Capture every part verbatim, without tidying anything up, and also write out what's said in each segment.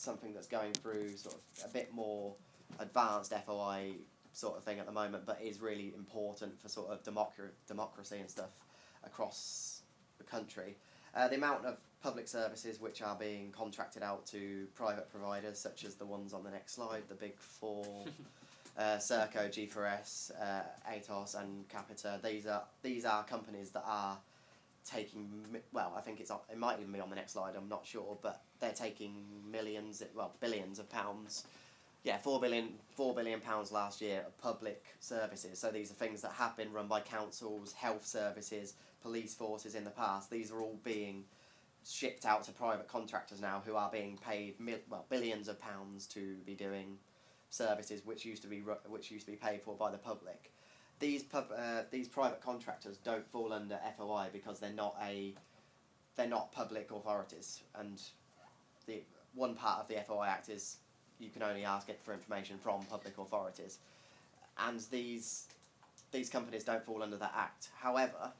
something that's going through sort of a bit more advanced F O I sort of thing at the moment, but is really important for sort of democ- democracy and stuff across the country. Uh, the amount of public services which are being contracted out to private providers, such as the ones on the next slide, the big four, uh, Serco, G four S, uh, Atos and Capita, these are, these are companies that are taking, well, I think it's, it might even be on the next slide, I'm not sure, but they're taking millions, well, billions of pounds. Yeah, four billion, four billion pounds last year of public services. So these are things that have been run by councils, health services, police forces in the past. These are all being shipped out to private contractors now, who are being paid mil- well billions of pounds to be doing services which used to be ru- which used to be paid for by the public. These pub- uh, these private contractors don't fall under F O I because they're not a they're not public authorities, and the one part of the F O I Act is you can only ask it for information from public authorities, and these these companies don't fall under that act. However,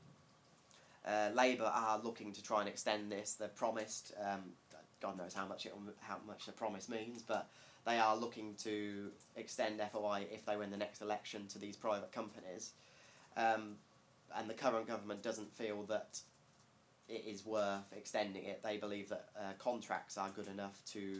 uh, Labour are looking to try and extend this. They've promised, um, God knows how much it how much the promise means, but they are looking to extend F O I if they win the next election to these private companies, um, and the current government doesn't feel that it is worth extending it. They believe that uh, contracts are good enough to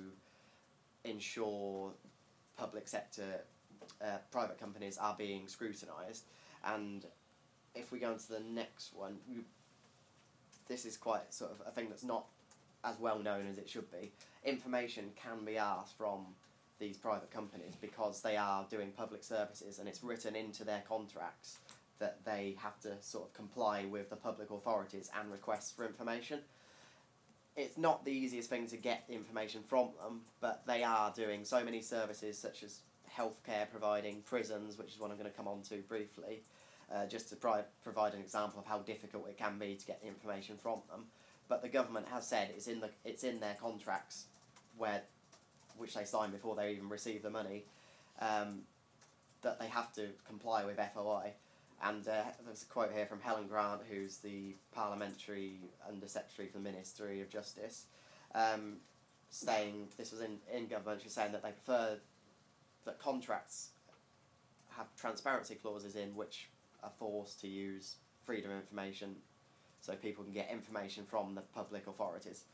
ensure public sector, uh, private companies are being scrutinised. And if we go on to the next one, we, this is quite sort of a thing that's not as well known as it should be. Information can be asked from these private companies because they are doing public services, and it's written into their contracts that they have to sort of comply with the public authorities and requests for information. It's not the easiest thing to get information from them, but they are doing so many services such as healthcare providing, prisons, which is what I'm going to come on to briefly, uh, just to pri- provide an example of how difficult it can be to get information from them. But the government has said it's in the it's in their contracts, where which they sign before they even receive the money, um, that they have to comply with F O I. And uh, there's a quote here from Helen Grant, who's the Parliamentary Under-Secretary for the Ministry of Justice, um, saying, this was in, in government, she's saying that they prefer that contracts have transparency clauses in which are forced to use freedom of information so people can get information from the public authorities.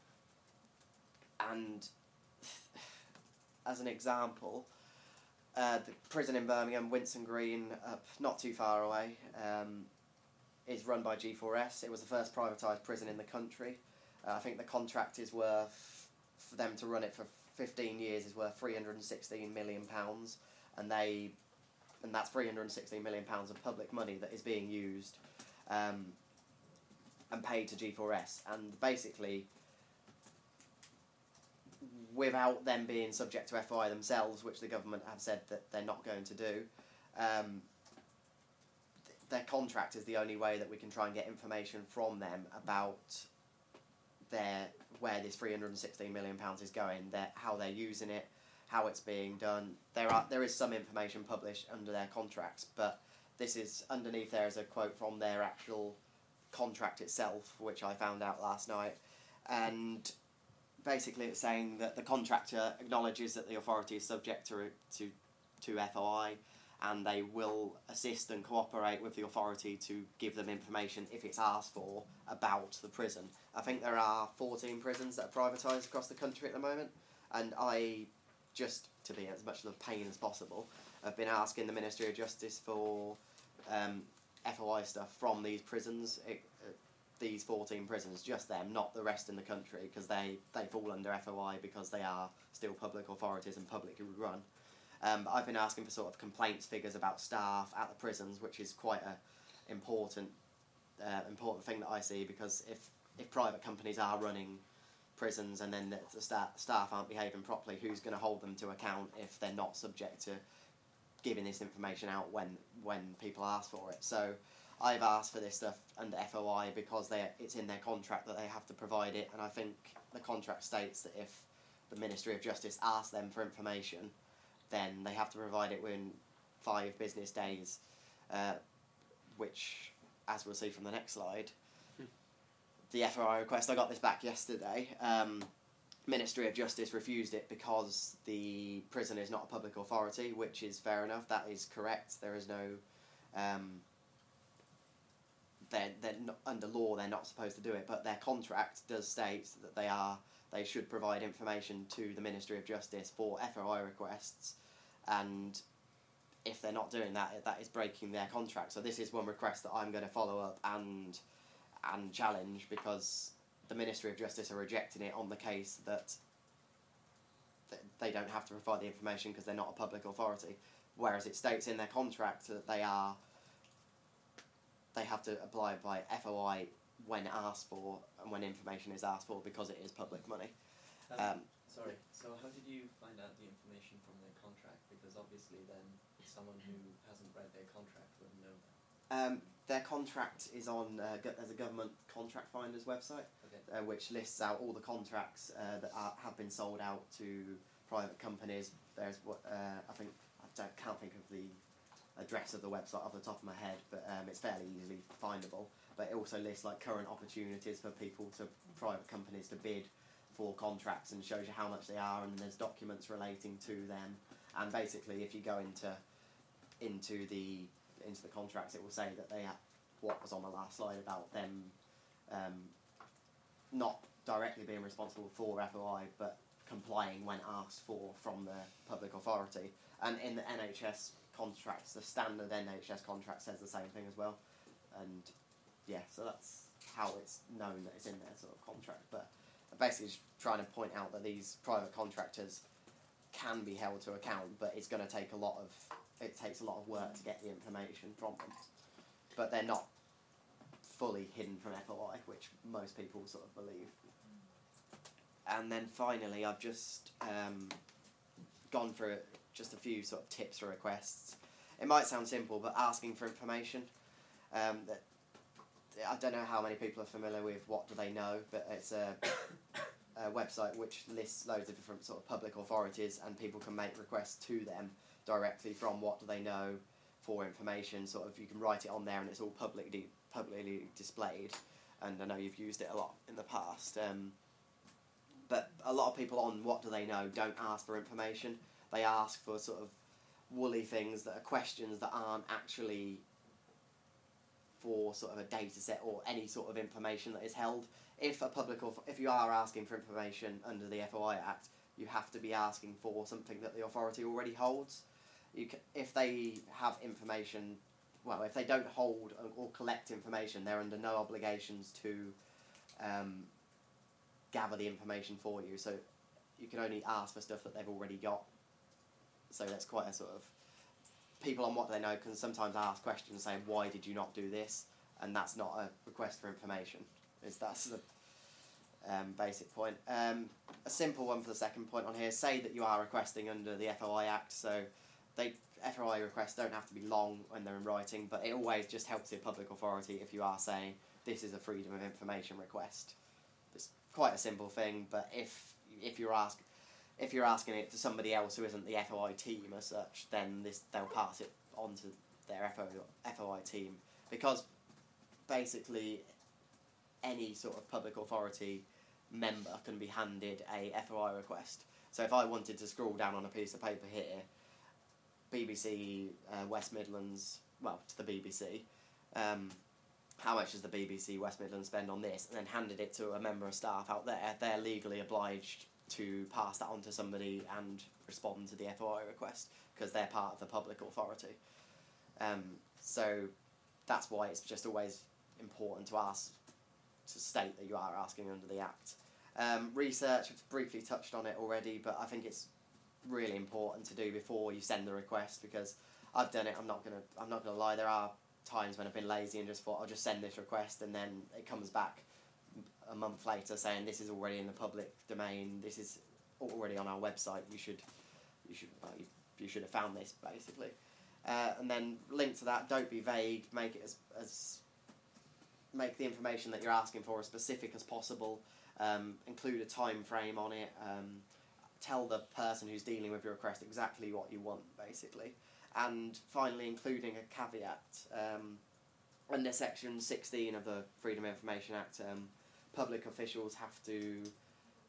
And as an example, Uh, the prison in Birmingham, Winson Green, uh, not too far away, um, is run by G four S. It was the first privatised prison in the country. Uh, I think the contract is worth, for them to run it for fifteen years, is worth three hundred sixteen million pounds, and they, and that's three hundred sixteen million pounds of public money that is being used um, and paid to G four S. And basically, without them being subject to F O I themselves, which the government have said that they're not going to do, um, th- their contract is the only way that we can try and get information from them about their where this three hundred sixteen million pounds is going, their, how they're using it, how it's being done. There are there is some information published under their contracts, but this is underneath there is a quote from their actual contract itself, which I found out last night, and basically it's saying that the contractor acknowledges that the authority is subject to to to F O I, and they will assist and cooperate with the authority to give them information if it's asked for about the prison. I think there are fourteen prisons that are privatised across the country at the moment, and I, just to be as much of a pain as possible, have been asking the Ministry of Justice for um, F O I stuff from these prisons, it, uh, these fourteen prisons, just them, not the rest in the country, because they, they fall under F O I because they are still public authorities and publicly run. Um, but I've been asking for sort of complaints figures about staff at the prisons, which is quite a important uh, important thing that I see, because if, if private companies are running prisons and then the, the sta- staff aren't behaving properly, who's going to hold them to account if they're not subject to giving this information out when when people ask for it? So I've asked for this stuff under F O I because they it's in their contract that they have to provide it, and I think the contract states that if the Ministry of Justice asks them for information, then they have to provide it within five business days, uh, which, as we'll see from the next slide, the F O I request, I got this back yesterday, um, Ministry of Justice refused it because the prison is not a public authority, which is fair enough. That is correct. There is no, um, they're, they're not, under law they're not supposed to do it, but their contract does state that they are they should provide information to the Ministry of Justice for F O I requests, and if they're not doing that, that is breaking their contract. So this is one request that I'm going to follow up and and challenge, because the Ministry of Justice are rejecting it on the case that they don't have to provide the information because they're not a public authority, whereas it states in their contract that they are they have to apply by F O I when asked for and when information is asked for, because it is public money. Um, sorry, so how did you find out the information from their contract? Because obviously then someone who hasn't read their contract wouldn't know that. Um, their contract is on, uh, go- there's a government contract finders website, Okay. uh, which lists out all the contracts uh, that are, have been sold out to private companies. There's what uh, I think I don't, can't think of the address of the website off the top of my head, but um, it's fairly easily findable. But it also lists like current opportunities for people to private companies to bid for contracts, and shows you how much they are, and there's documents relating to them. And basically, if you go into into the into the contracts, it will say that they have what was on the last slide about them um, not directly being responsible for F O I, but complying when asked for from the public authority. And in the N H S contracts, the standard N H S contract says the same thing as well. And yeah, so that's how it's known that it's in their sort of contract. But basically just trying to point out that these private contractors can be held to account, but it's going to take a lot of it takes a lot of work to get the information from them. But they're not fully hidden from F O I, which most people sort of believe. And then finally, I've just um, gone through just a few sort of tips for requests. It might sound simple, but asking for information. Um, that I don't know how many people are familiar with What Do They Know, but it's a, a website which lists loads of different sort of public authorities, and people can make requests to them directly from What Do They Know for information. Sort of, you can write it on there, and it's all publicly publicly displayed. And I know you've used it a lot in the past. Um, but a lot of people on What Do They Know don't ask for information. They ask for sort of woolly things that are questions that aren't actually for sort of a data set or any sort of information that is held. If a public, if you are asking for information under the F O I Act, you have to be asking for something that the authority already holds. You can, if they have information, well, if they don't hold or collect information, they're under no obligations to um, gather the information for you. So you can only ask for stuff that they've already got. So that's quite a sort of... People on What Do They Know can sometimes ask questions saying, why did you not do this? And that's not a request for information. Is That's the um, basic point. Um, a simple one for the second point on here, say that you are requesting under the F O I Act, so they F O I requests don't have to be long when they're in writing, but it always just helps the public authority if you are saying, this is a freedom of information request. It's quite a simple thing, but if if you're ask, if you're asking it to somebody else who isn't the F O I team as such, then this they'll pass it on to their F O I team, because basically any sort of public authority member can be handed a F O I request. So if I wanted to scroll down on a piece of paper here, B B C uh, West Midlands, well, to the B B C, um, how much does the B B C West Midlands spend on this, and then handed it to a member of staff out there, they're legally obliged to pass that on to somebody and respond to the F O I request, because they're part of the public authority. Um, so that's why it's just always important to ask, to state that you are asking under the Act. Um, research, I've briefly touched on it already, but I think it's really important to do before you send the request, because I've done it, I'm not gonna I'm not gonna lie, there are times when I've been lazy and just thought I'll just send this request, and then it comes back a month later saying this is already in the public domain, this is already on our website, you should you should well, you, you should have found this, basically. Uh, and then linked to that, don't be vague, make it as, as make the information that you're asking for as specific as possible, um, include a time frame on it, um, tell the person who's dealing with your request exactly what you want, basically. And finally, including a caveat. Um, under Section sixteen of the Freedom of Information Act, um, public officials have to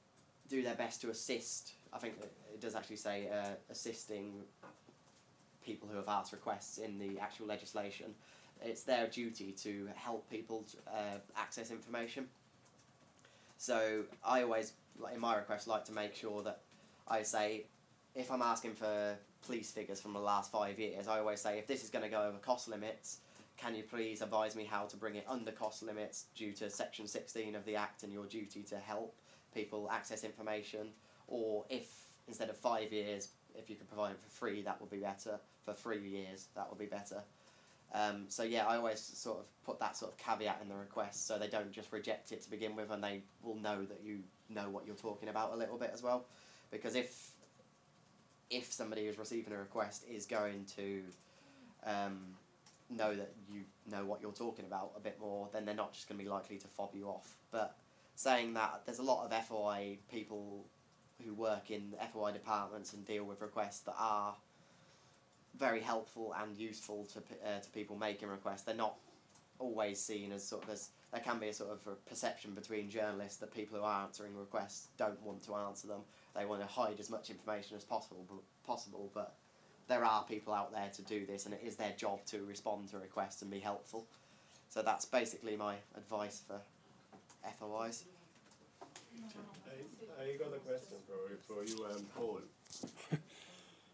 do their best to assist. I think it, it does actually say uh, assisting people who have asked requests in the actual legislation. It's their duty to help people uh, access information. So I always, like, in my request, like to make sure that I say, if I'm asking for police figures from the last five years, I always say, if this is going to go over cost limits, can you please advise me how to bring it under cost limits due to section sixteen of the Act and your duty to help people access information? Or if, instead of five years, if you could provide it for free, that would be better. For three years, that would be better. Um, so yeah, I always sort of put that sort of caveat in the request so they don't just reject it to begin with, and they will know that you know what you're talking about a little bit as well. Because if if somebody who's receiving a request is going to um, know that you know what you're talking about a bit more, then they're not just going to be likely to fob you off. But saying that, there's a lot of F O I people who work in F O I departments and deal with requests that are very helpful and useful to uh, to people making requests. They're not always seen as sort of as there can be a sort of a perception between journalists that people who are answering requests don't want to answer them. They want to hide as much information as possible. Possible, but there are people out there to do this, and it is their job to respond to requests and be helpful. So that's basically my advice for F O Is. I, I got a question for for you and Paul.